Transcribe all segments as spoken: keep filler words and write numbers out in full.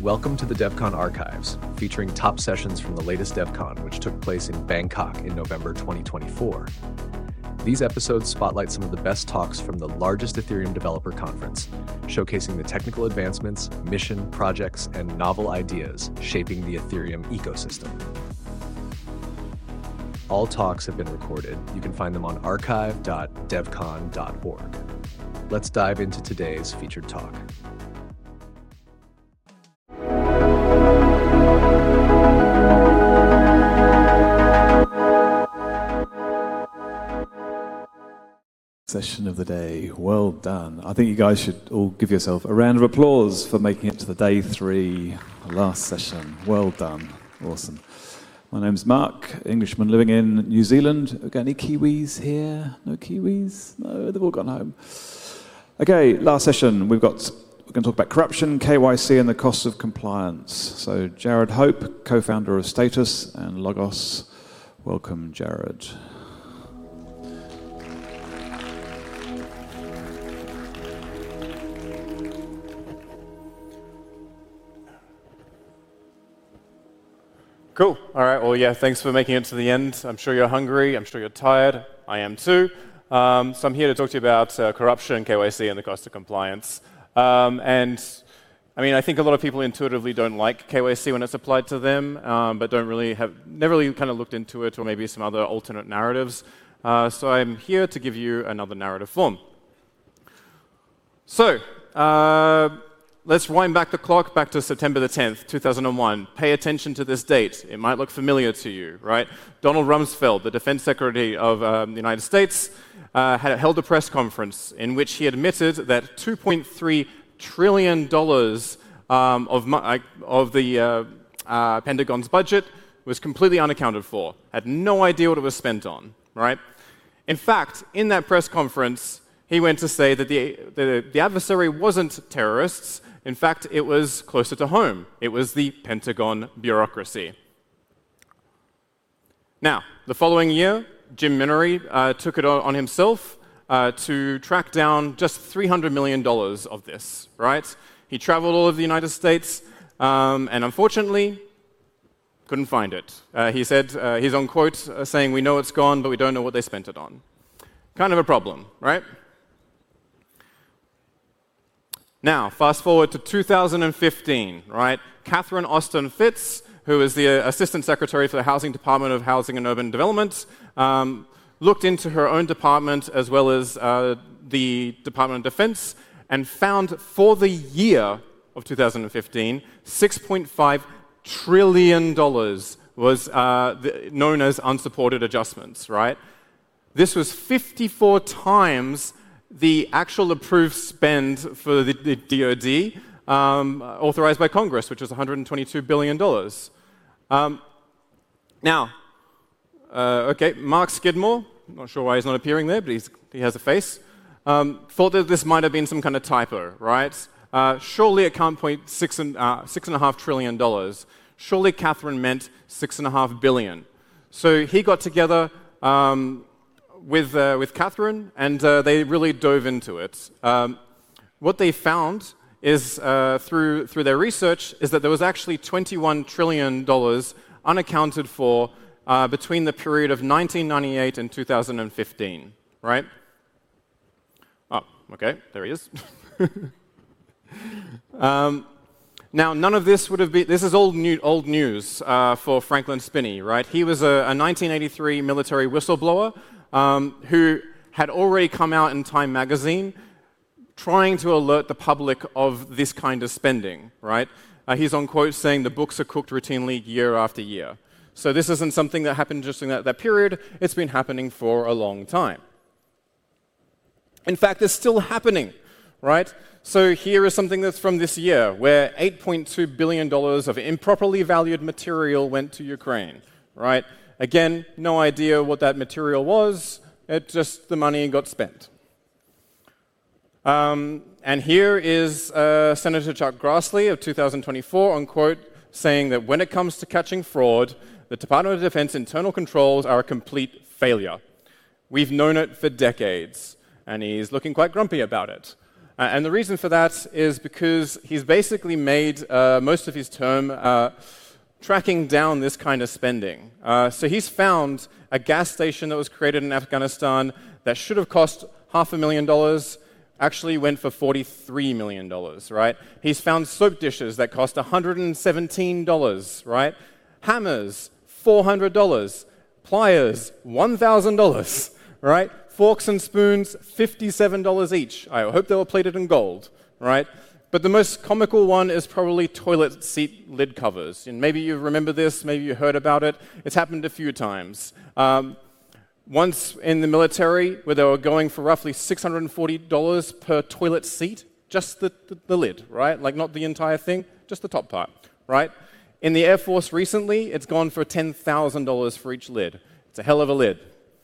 Welcome to the DevCon Archives, featuring top sessions from the latest DevCon, which took place in Bangkok in November twenty twenty-four. These episodes spotlight some of the best talks from the largest Ethereum developer conference, showcasing the technical advancements, mission, projects, and novel ideas shaping the Ethereum ecosystem. All talks have been recorded. You can find them on archive dot devcon dot org. Let's dive into today's featured talk. Session of the day. Well done. I think you guys should all give yourself a round of applause for making it to the day three, last session. Well done. Awesome. My name's Mark, Englishman living in New Zealand. Got any Kiwis here? No Kiwis? No, they've all gone home. Okay, last session. We've got, we're going to talk about corruption, K Y C, and the costs of compliance. So Jared Hope, co-founder of Status and Logos. Welcome, Jared. Cool. All right. Well, yeah, thanks for making it to the end. I'm sure you're hungry. I'm sure you're tired. I am too. Um, so I'm here to talk to you about uh, corruption, K Y C, and the cost of compliance. Um, and I mean, I think a lot of people intuitively don't like K Y C when it's applied to them, um, but don't really have, never really kind of looked into it, or maybe some other alternate narratives. Uh, so I'm here to give you another narrative form. So, uh, let's wind back the clock back to September the tenth, two thousand one. Pay attention to this date. It might look familiar to you, right? Donald Rumsfeld, the Defense Secretary of um, the United States, uh, had held a press conference in which he admitted that two point three trillion dollars um, of, of the uh, uh, Pentagon's budget was completely unaccounted for. Had no idea what it was spent on, right? In fact, in that press conference, he went to say that the, the, the adversary wasn't terrorists. In fact, it was closer to home. It was the Pentagon bureaucracy. Now, the following year, Jim Minory uh, took it on himself uh, to track down just three hundred million dollars of this, right? He traveled all over the United States, um, and unfortunately, couldn't find it. Uh, he said, uh, he's on quote, uh, saying, "We know it's gone, but we don't know what they spent it on." Kind of a problem, right? Now, fast forward to two thousand fifteen, right? Catherine Austin Fitts, who is the uh, Assistant Secretary for the Housing Department of Housing and Urban Development, um, looked into her own department as well as uh, the Department of Defense and found for the year of two thousand fifteen, six point five trillion dollars was uh, the, known as unsupported adjustments, right? This was fifty-four times the actual approved spend for the, the D O D um, authorized by Congress, which was one hundred twenty-two billion dollars. Um, now, uh, okay, Mark Skidmore, not sure why he's not appearing there, but he's, he has a face, um, thought that this might have been some kind of typo, right? Uh, surely it can't point six and, uh, six and a half trillion dollars. Surely Catherine meant six and a half billion. So he got together um, with uh, with Catherine, and uh, they really dove into it. Um, what they found is, uh, through through their research, is that there was actually twenty-one trillion dollars unaccounted for uh, between the period of nineteen ninety-eight and two thousand fifteen, right? Oh, okay, there he is. um, now, none of this would have been, this is old, new, old news uh, for Franklin Spinney, right? He was a, a nineteen eighty-three military whistleblower Um, who had already come out in Time magazine trying to alert the public of this kind of spending, right? Uh, he's on quote saying the books are cooked routinely year after year. So this isn't something that happened just in that, that period. It's been happening for a long time. In fact, it's still happening, right? So here is something that's from this year, where eight point two billion dollars of improperly valued material went to Ukraine, right? Again, no idea what that material was. It just, the money got spent. Um, and here is uh, Senator Chuck Grassley of two thousand twenty-four on quote saying that when it comes to catching fraud, the Department of Defense internal controls are a complete failure. We've known it for decades, and he's looking quite grumpy about it. Uh, and the reason for that is because he's basically made uh, most of his term uh, tracking down this kind of spending. Uh, so he's found a gas station that was created in Afghanistan that should have cost half a million dollars, actually went for forty-three million dollars, right? He's found soap dishes that cost one hundred seventeen dollars, right? Hammers, four hundred dollars. Pliers, one thousand dollars, right? Forks and spoons, fifty-seven dollars each. I hope they were plated in gold, right? But the most comical one is probably toilet seat lid covers. And maybe you remember this, maybe you heard about it. It's happened a few times. Um, once in the military, where they were going for roughly six hundred forty dollars per toilet seat, just the, the, the lid, right? Like not the entire thing, just the top part, right? In the Air Force recently, it's gone for ten thousand dollars for each lid. It's a hell of a lid.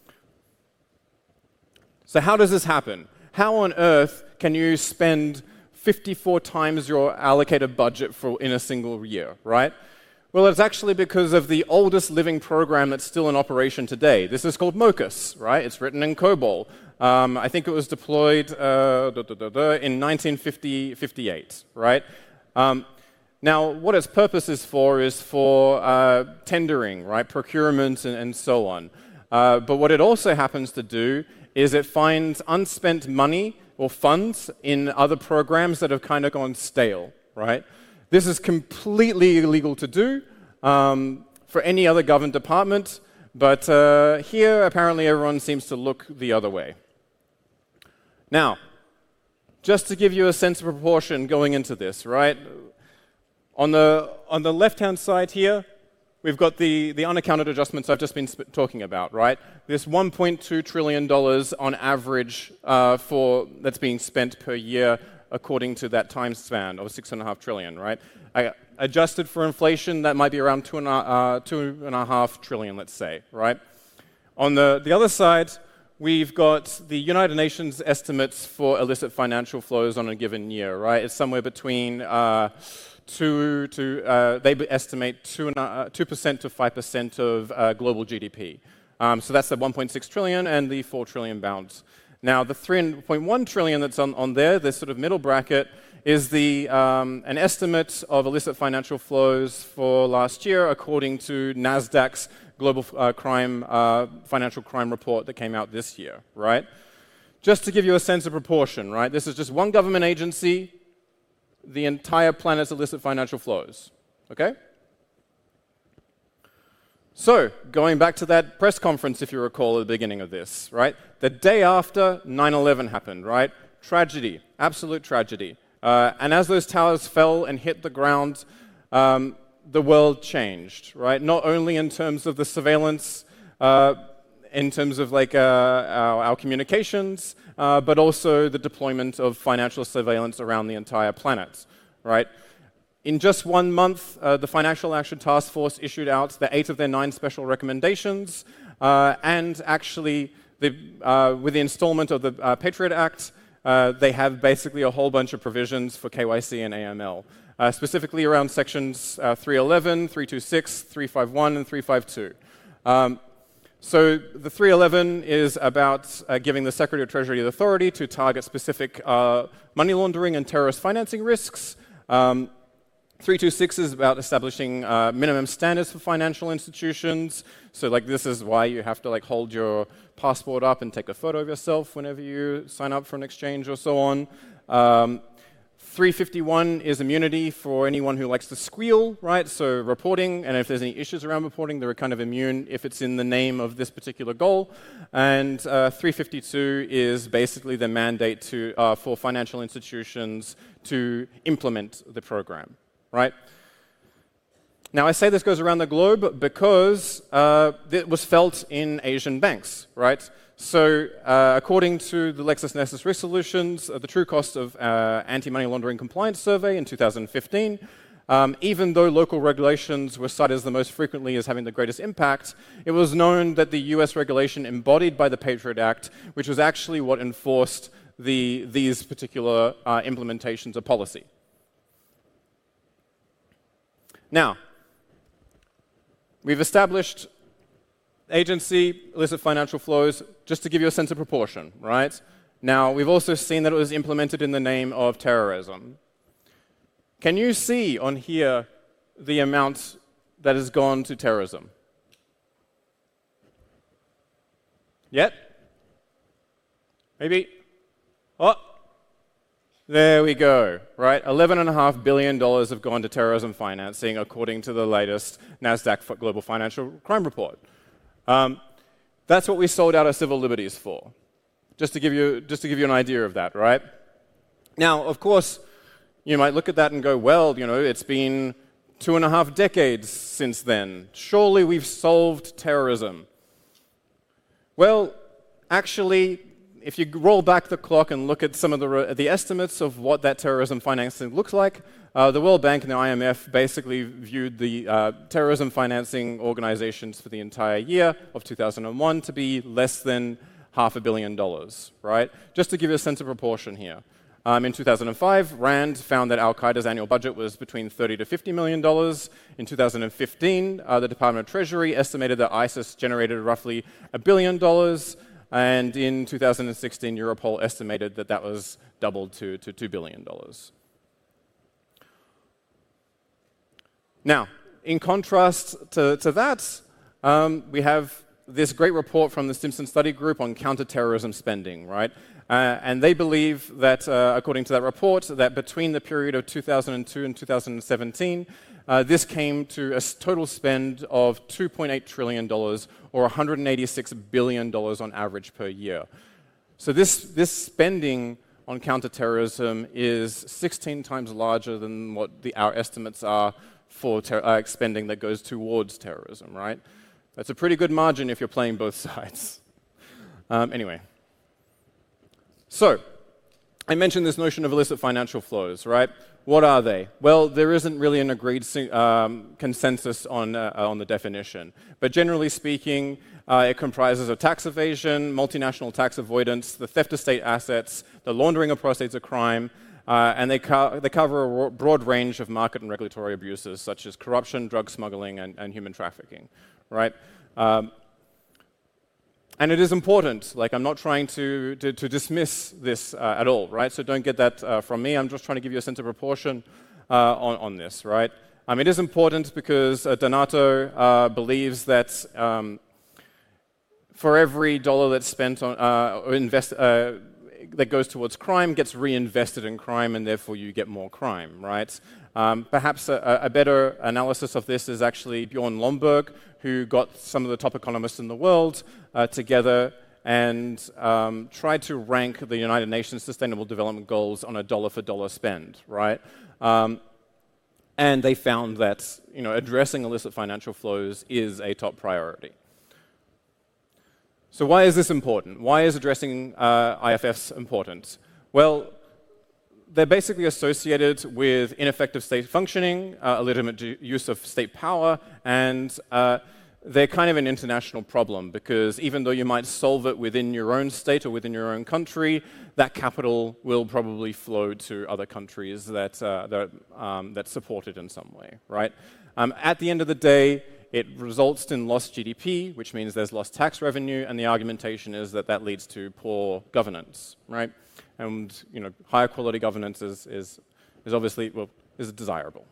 So how does this happen? How on earth can you spend fifty-four times your allocated budget for in a single year, right? Well, it's actually because of the oldest living program that's still in operation today. This is called MOCUS, right? It's written in COBOL. Um, I think it was deployed uh, da, da, da, da, in nineteen fifty-eight, right? Um, now, what its purpose is for is for uh, tendering, right? Procurement and, and so on. Uh, but what it also happens to do is it finds unspent money or funds in other programs that have kind of gone stale, right? This is completely illegal to do um, for any other government department, but uh, here apparently everyone seems to look the other way. Now, just to give you a sense of proportion going into this, right? On the, on the left-hand side here, we've got the, the unaccounted adjustments I've just been sp- talking about, right? This one point two trillion dollars on average uh, for that's being spent per year according to that time span of six and a half trillion, right? I, adjusted for inflation, that might be around two and, a, uh, two and a half trillion, let's say, right? On the, the other side, we've got the United Nations estimates for illicit financial flows on a given year, right? It's somewhere between uh, two to, uh, they estimate two and, uh, two percent to five percent of uh, global G D P. Um, so that's the one point six trillion and the four trillion bounds. Now, the three point one trillion that's on, on there, this sort of middle bracket, is the, um, an estimate of illicit financial flows for last year according to NASDAQ's global uh, crime, uh, financial crime report that came out this year, right? Just to give you a sense of proportion, right? This is just one government agency, the entire planet's illicit financial flows, okay? So, going back to that press conference, if you recall, at the beginning of this, right? The day after nine eleven happened, right? Tragedy, absolute tragedy. Uh, and as those towers fell and hit the ground, um, the world changed, right? Not only in terms of the surveillance, uh, in terms of like uh, our, our communications, uh, but also the deployment of financial surveillance around the entire planet, right? In just one month, uh, the Financial Action Task Force issued out the eight of their nine special recommendations, uh, and actually, the, uh, with the installment of the uh, Patriot Act, uh, they have basically a whole bunch of provisions for K Y C and A M L, uh, specifically around sections uh, three eleven, three twenty-six, three fifty-one, and three fifty-two. Um, so the three eleven is about uh, giving the Secretary of Treasury the authority to target specific uh, money laundering and terrorist financing risks. Um, three twenty-six is about establishing uh, minimum standards for financial institutions. So, like, this is why you have to like hold your passport up and take a photo of yourself whenever you sign up for an exchange or so on. Um, three fifty-one is immunity for anyone who likes to squeal, right? So reporting, and if there's any issues around reporting, they're kind of immune if it's in the name of this particular goal. And uh, three fifty-two is basically the mandate to uh, for financial institutions to implement the program. Right? Now, I say this goes around the globe because uh, it was felt in Asian banks, right? So, uh, according to the LexisNexis Risk Solutions, uh, the true cost of uh, anti-money laundering compliance survey in two thousand fifteen, um, even though local regulations were cited as the most frequently as having the greatest impact, it was known that the U S regulation embodied by the Patriot Act, which was actually what enforced the, these particular uh, implementations of policy. Now, we've established agency, illicit financial flows, just to give you a sense of proportion, right? Now, we've also seen that it was implemented in the name of terrorism. Can you see on here the amount that has gone to terrorism? Yet? Maybe? Oh, there we go, right? eleven point five billion dollars have gone to terrorism financing, according to the latest NASDAQ Global Financial Crime Report. Um, that's what we sold out our civil liberties for, just to give you, just to give you an idea of that, right? Now, of course, you might look at that and go, well, you know, it's been two and a half decades since then. Surely we've solved terrorism. Well, actually, if you roll back the clock and look at some of the, the estimates of what that terrorism financing looks like, uh, the World Bank and the I M F basically viewed the uh, terrorism financing organizations for the entire year of two thousand one to be less than half a billion dollars, right? Just to give you a sense of proportion here. Um, in two thousand five, RAND found that Al-Qaeda's annual budget was between thirty to fifty million dollars. In two thousand fifteen, uh, the Department of Treasury estimated that ISIS generated roughly a billion dollars. And in two thousand sixteen, Europol estimated that that was doubled to, to two billion dollars. Now, in contrast to, to that, um, we have this great report from the Stimson Study Group on counterterrorism spending, right? Uh, and they believe that, uh, according to that report, that between the period of two thousand two and two thousand seventeen, uh, this came to a total spend of two point eight trillion dollars, or one hundred eighty-six billion dollars on average per year. So this, this spending on counterterrorism is sixteen times larger than what the, our estimates are for ter- uh, spending that goes towards terrorism, right? That's a pretty good margin if you're playing both sides. Um, anyway. So, I mentioned this notion of illicit financial flows, right? What are they? Well, there isn't really an agreed um, consensus on, uh, on the definition. But generally speaking, uh, it comprises of tax evasion, multinational tax avoidance, the theft of state assets, the laundering of proceeds of crime, uh, and they, co- they cover a broad range of market and regulatory abuses, such as corruption, drug smuggling, and, and human trafficking, right? Um, And it is important. Like, I'm not trying to, to, to dismiss this uh, at all, right? So don't get that uh, from me. I'm just trying to give you a sense of proportion uh, on, on this, right? Um, it is important because uh, Donato uh, believes that um, for every dollar that's spent on uh, or invest uh, that goes towards crime gets reinvested in crime, and therefore you get more crime, right? Um, perhaps a, a better analysis of this is actually Bjorn Lomborg, who got some of the top economists in the world uh, together and um, tried to rank the United Nations Sustainable Development Goals on a dollar-for-dollar spend, right? Um, and they found that, you know, addressing illicit financial flows is a top priority. So why is this important? Why is addressing uh, I F Fs important? Well, they're basically associated with ineffective state functioning, uh, illegitimate use of state power, and uh, they're kind of an international problem because even though you might solve it within your own state or within your own country, that capital will probably flow to other countries that, uh, that, um, that support it in some way, right? Um, at the end of the day, it results in lost G D P, which means there's lost tax revenue, and the argumentation is that that leads to poor governance, right? And, you know, higher quality governance is, is, is obviously, well, is desirable.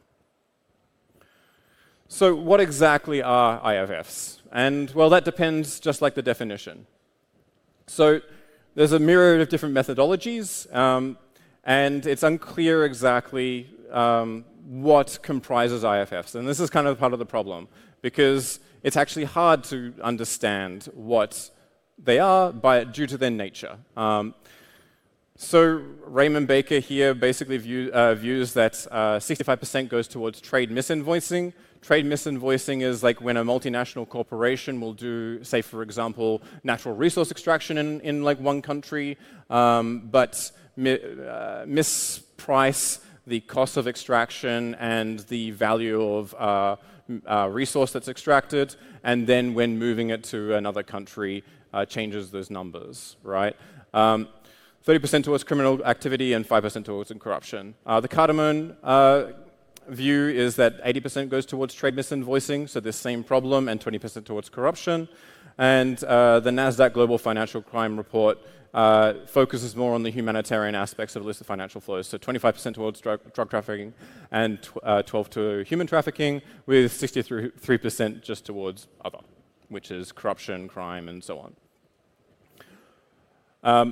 So what exactly are I F Fs? And, well, that depends just like the definition. So there's a myriad of different methodologies, um, and it's unclear exactly um, what comprises I F Fs. And this is kind of part of the problem, because it's actually hard to understand what they are by, due to their nature. Um, So Raymond Baker here basically view, uh, views that uh, sixty-five percent goes towards trade misinvoicing. Trade misinvoicing is like when a multinational corporation will do, say, for example, natural resource extraction in, in like one country, um, but mi uh, misprice the cost of extraction and the value of uh, uh, resource that's extracted, and then when moving it to another country, uh, changes those numbers, right? Um, thirty percent towards criminal activity and five percent towards corruption. Uh, the Cardamone uh, view is that eighty percent goes towards trade misinvoicing, so this same problem, and twenty percent towards corruption. and uh, the NASDAQ Global Financial Crime Report uh, focuses more on the humanitarian aspects of illicit financial flows. So twenty-five percent towards drug, drug trafficking and tw uh, twelve percent to human trafficking, with sixty-three percent just towards other, which is corruption, crime, and so on. Um,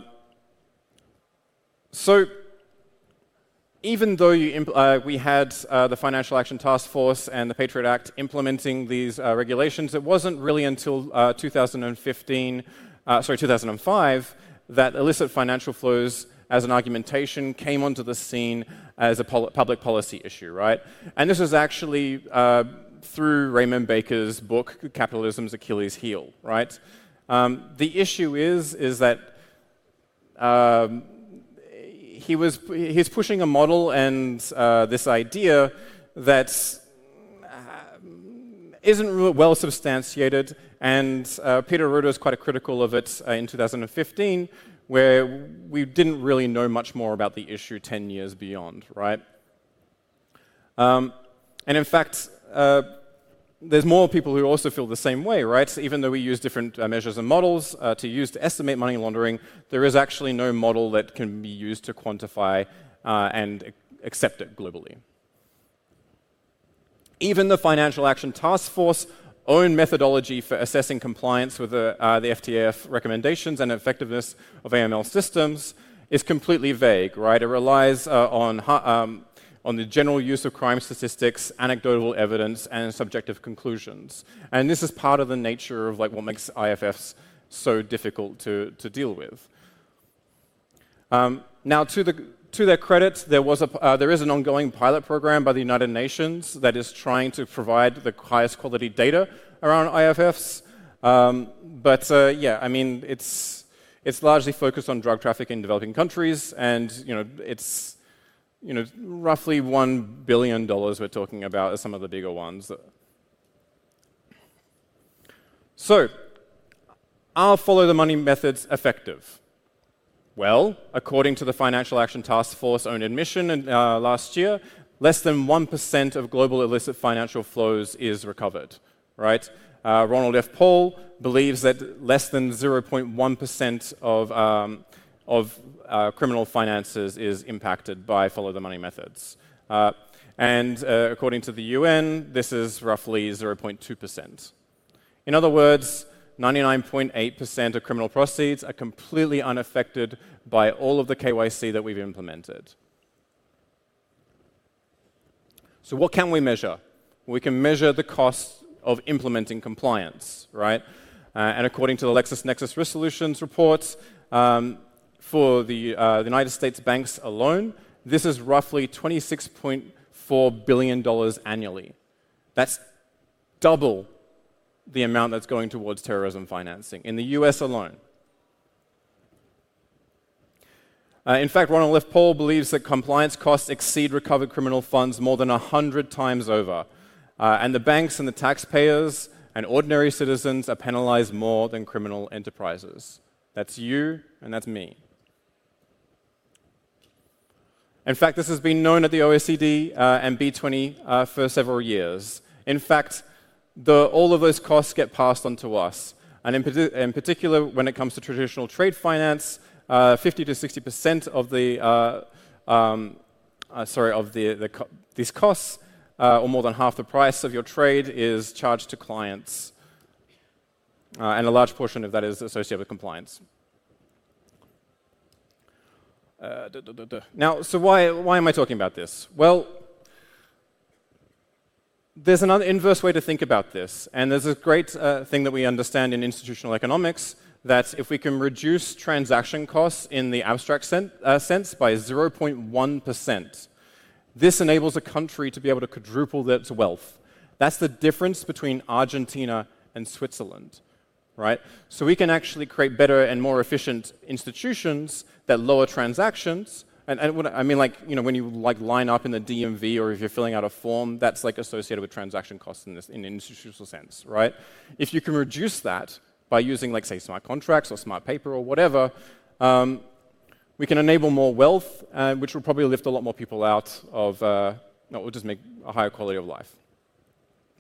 so even though you uh, we had uh, the Financial Action Task Force and the Patriot Act implementing these uh, regulations, it wasn't really until uh, two thousand fifteen, uh, sorry, two thousand five, that illicit financial flows as an argumentation came onto the scene as a pol public policy issue, right? And this was actually uh, through Raymond Baker's book, Capitalism's Achilles Heel, right? Um, the issue is, is that um, he was he's pushing a model and uh, this idea that uh, isn't well substantiated, and uh, Peter Rutter is quite critical of it uh, in two thousand fifteen, where we didn't really know much more about the issue ten years beyond, right? Um, and in fact, uh, there's more people who also feel the same way, right? So even though we use different uh, measures and models uh, to use to estimate money laundering, there is actually no model that can be used to quantify uh, and accept it globally. Even the Financial Action Task Force own methodology for assessing compliance with the, uh, the F T A F recommendations and effectiveness of A M L systems is completely vague, right? It relies uh, on um, on the general use of crime statistics, anecdotal evidence, and subjective conclusions. And this is part of the nature of like what makes I F Fs so difficult to, to deal with. Um, now, to, the, to their credit, there, was a, uh, there is an ongoing pilot program by the United Nations that is trying to provide the highest quality data around I F Fs. Um, but uh, yeah, I mean, it's, it's largely focused on drug trafficking in developing countries, and you know, it's you know, roughly one billion dollars we're talking about as some of the bigger ones. So, are follow-the-money methods effective? Well, according to the Financial Action Task Force own admission in, uh, last year, less than one percent of global illicit financial flows is recovered, right? Uh, Ronald F. Paul believes that less than zero point one percent of um, of uh, criminal finances is impacted by follow-the-money methods. Uh, and uh, according to the U N, this is roughly zero point two percent. In other words, ninety-nine point eight percent of criminal proceeds are completely unaffected by all of the K Y C that we've implemented. So what can we measure? We can measure the cost of implementing compliance, right? Uh, and according to the LexisNexis Risk Solutions reports, um, for the, uh, the United States banks alone, this is roughly twenty-six point four billion dollars annually. That's double the amount that's going towards terrorism financing in the U S alone. Uh, in fact, Ronald F. Paul believes that compliance costs exceed recovered criminal funds more than one hundred times over. Uh, and the banks and the taxpayers and ordinary citizens are penalized more than criminal enterprises. That's you and that's me. In fact, this has been known at the O E C D uh, and B twenty uh, for several years. In fact, the, all of those costs get passed on to us. And in, in particular, when it comes to traditional trade finance, uh, fifty to sixty percent of the uh, um, uh, sorry of the, the co these costs, uh, or more than half the price of your trade, is charged to clients, uh, and a large portion of that is associated with compliance. Uh, duh, duh, duh, duh. Now, so why, why am I talking about this? Well, there's another inverse way to think about this, and there's a great uh, thing that we understand in institutional economics, that if we can reduce transaction costs in the abstract sen uh, sense by zero point one percent, this enables a country to be able to quadruple its wealth. That's the difference between Argentina and Switzerland. Right? So we can actually create better and more efficient institutions that lower transactions. And, and what, I mean, like, you know, when you like line up in the D M V or if you're filling out a form, that's like associated with transaction costs in this in an institutional sense, right? If you can reduce that by using, like, say, smart contracts or smart paper or whatever, um, we can enable more wealth, uh, which will probably lift a lot more people out of, uh, no, it will just make a higher quality of life.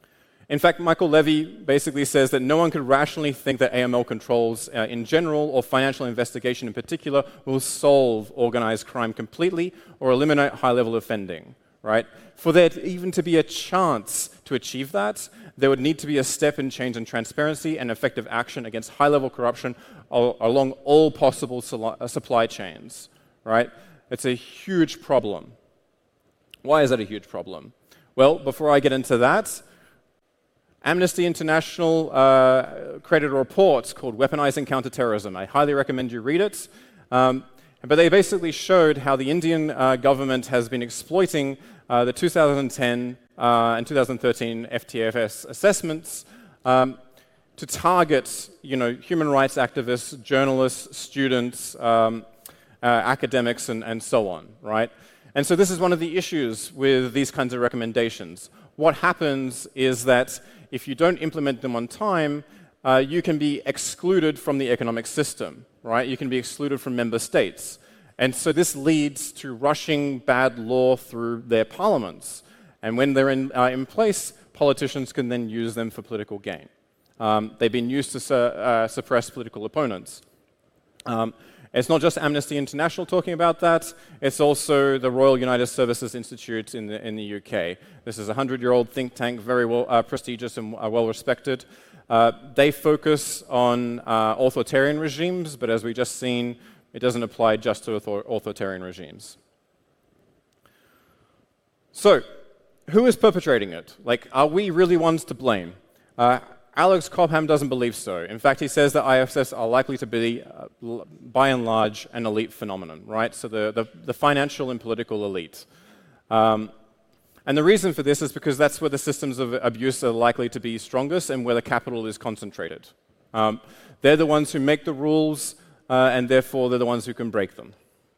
In fact, Michael Levy basically says that no one could rationally think that A M L controls uh, in general or financial investigation in particular will solve organized crime completely or eliminate high-level offending, right? For there to even to be a chance to achieve that, there would need to be a step in change in transparency and effective action against high-level corruption all, along all possible supply chains, right? It's a huge problem. Why is that a huge problem? Well, before I get into that, Amnesty International uh, created a report called Weaponizing Counterterrorism. I highly recommend you read it. Um, but they basically showed how the Indian uh, government has been exploiting uh, the two thousand ten uh, and two thousand thirteen F T F S assessments um, to target, you know, human rights activists, journalists, students, um, uh, academics, and, and so on, right? And so this is one of the issues with these kinds of recommendations. What happens is that if you don't implement them on time, uh, you can be excluded from the economic system, right? You can be excluded from member states. And so this leads to rushing bad law through their parliaments. And when they're in, uh, in place, politicians can then use them for political gain. Um, they've been used to su uh, suppress political opponents. Um, It's not just Amnesty International talking about that, it's also the Royal United Services Institute in the, in the U K. This is a hundred-year-old think tank, very well, uh, prestigious and uh, well-respected. Uh, they focus on uh, authoritarian regimes, but as we just seen, it doesn't apply just to author authoritarian regimes. So, who is perpetrating it? Like, are we really ones to blame? Uh, Alex Cobham doesn't believe so. In fact, he says that I F S are likely to be, uh, by and large, an elite phenomenon, right? So the, the, the financial and political elite. Um, and the reason for this is because that's where the systems of abuse are likely to be strongest and where the capital is concentrated. Um, they're the ones who make the rules, uh, and therefore they're the ones who can break them.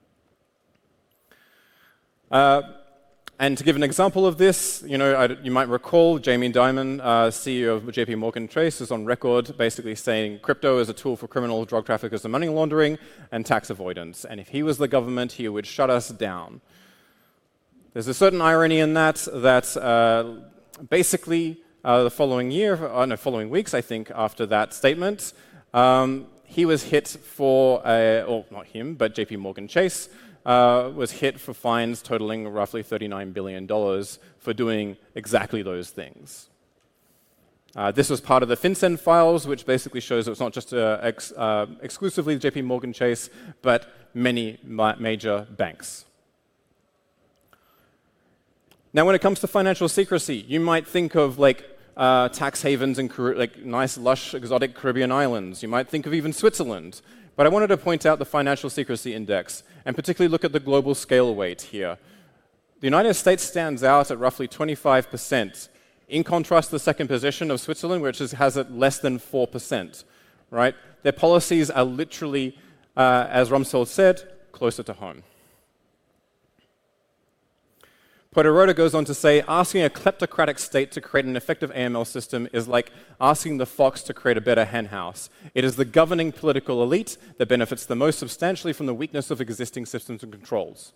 Uh, And to give an example of this, you know, I, you might recall Jamie Dimon, uh, C E O of J P Morgan Chase, is on record basically saying crypto is a tool for criminal drug traffickers and money laundering and tax avoidance. And if he was the government, he would shut us down. There's a certain irony in that, that uh, basically uh, the following year, uh, no, following weeks, I think, after that statement, um, he was hit for, a, or not him, but J P Morgan Chase, Uh, was hit for fines totaling roughly thirty-nine billion dollars for doing exactly those things. Uh, this was part of the FinCEN files, which basically shows that it's not just uh, ex, uh, exclusively J P Morgan Chase, but many ma major banks. Now, when it comes to financial secrecy, you might think of like uh, tax havens in like nice, lush, exotic Caribbean islands. You might think of even Switzerland. But I wanted to point out the Financial Secrecy Index, and particularly look at the global scale weight here. The United States stands out at roughly twenty-five percent, in contrast to the second position of Switzerland, which is, has it less than four percent, right? Their policies are literally, uh, as Rumsfeld said, closer to home. Poderoto goes on to say, asking a kleptocratic state to create an effective A M L system is like asking the fox to create a better henhouse. It is the governing political elite that benefits the most substantially from the weakness of existing systems and controls.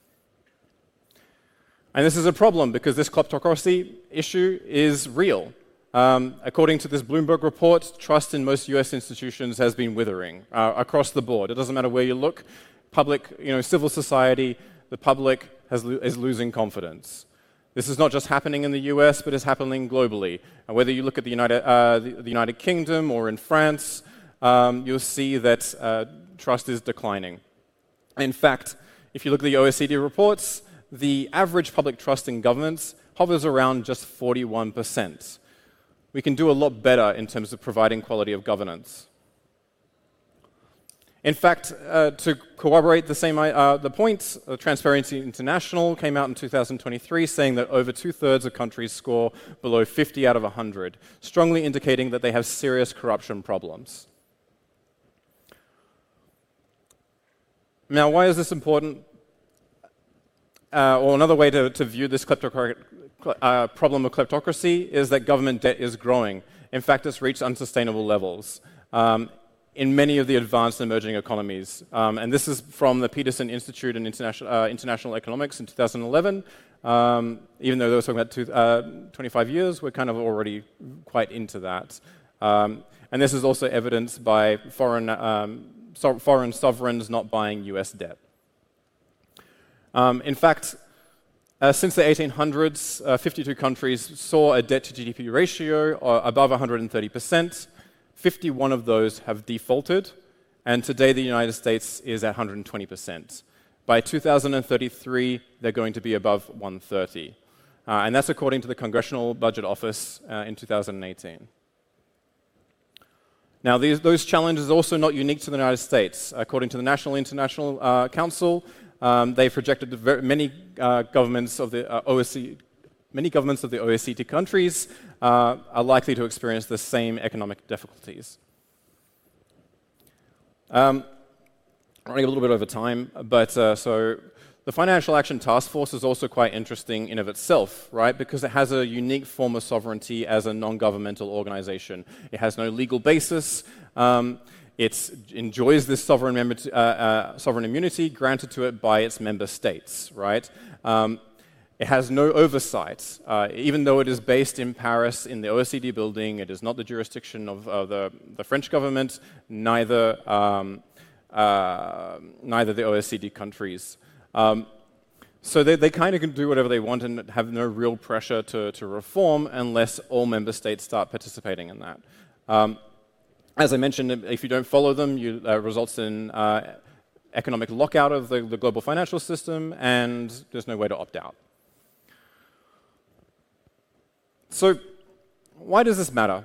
And this is a problem because this kleptocracy issue is real. Um, according to this Bloomberg report, trust in most U S institutions has been withering uh, across the board. It doesn't matter where you look. Public, you know, civil society, the public has lo is losing confidence. This is not just happening in the U S, but it's happening globally. And whether you look at the United, uh, the, the United Kingdom or in France, um, you'll see that uh, trust is declining. In fact, if you look at the O E C D reports, the average public trust in governments hovers around just forty-one percent. We can do a lot better in terms of providing quality of governance. In fact, uh, to corroborate the same uh, the point, uh, Transparency International came out in two thousand twenty-three saying that over two-thirds of countries score below fifty out of one hundred, strongly indicating that they have serious corruption problems. Now, why is this important? Uh, or another way to, to view this kleptocratic, uh, problem of kleptocracy is that government debt is growing. In fact, it's reached unsustainable levels. Um, in many of the advanced and emerging economies. Um, and this is from the Peterson Institute in International, uh, International Economics in two thousand eleven. Um, even though they were talking about two, uh, twenty-five years, we're kind of already quite into that. Um, and this is also evidenced by foreign, um, so foreign sovereigns not buying U S debt. Um, in fact, uh, since the eighteen hundreds, uh, fifty-two countries saw a debt to G D P ratio uh, above one hundred thirty percent. fifty-one of those have defaulted, and today the United States is at one hundred twenty percent. By two thousand thirty-three, they're going to be above one hundred thirty. Uh, and that's according to the Congressional Budget Office uh, in two thousand eighteen. Now, these, those challenges are also not unique to the United States. According to the National International uh, Council, um, they projected that very many uh, governments of the uh, O E C D, many governments of the O E C D countries uh, are likely to experience the same economic difficulties. Um, running a little bit over time, but uh, so the Financial Action Task Force is also quite interesting in of itself, right? Because it has a unique form of sovereignty as a non-governmental organization. It has no legal basis. Um, it enjoys this sovereign, member to, uh, uh, sovereign immunity granted to it by its member states, right? Um, It has no oversight. Uh, even though it is based in Paris in the O E C D building, it is not the jurisdiction of uh, the, the French government, neither, um, uh, neither the O E C D countries. Um, so they, they kind of can do whatever they want and have no real pressure to, to reform unless all member states start participating in that. Um, as I mentioned, if you don't follow them, it uh, results in uh, economic lockout of the, the global financial system, and there's no way to opt out. So why does this matter?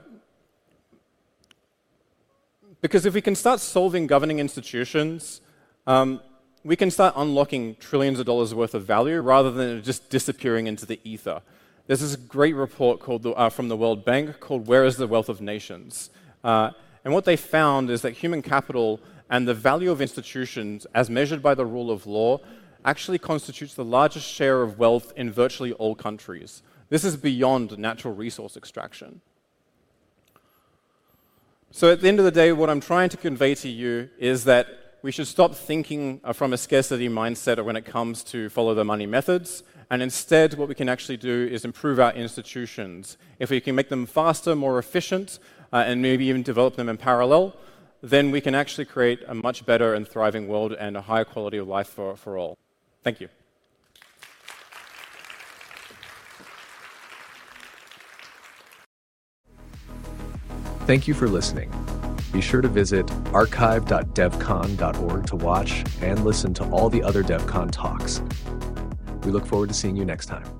Because if we can start solving governing institutions, um, we can start unlocking trillions of dollars worth of value rather than it just disappearing into the ether. There's this great report called the, uh, from the World Bank called Where is the Wealth of Nations? Uh, and what they found is that human capital and the value of institutions as measured by the rule of law actually constitutes the largest share of wealth in virtually all countries. This is beyond natural resource extraction. So at the end of the day, what I'm trying to convey to you is that we should stop thinking from a scarcity mindset when it comes to follow the money methods, and instead what we can actually do is improve our institutions. If we can make them faster, more efficient, uh, and maybe even develop them in parallel, then we can actually create a much better and thriving world and a higher quality of life for, for all. Thank you. Thank you for listening. Be sure to visit archive dot devcon dot org to watch and listen to all the other DevCon talks. We look forward to seeing you next time.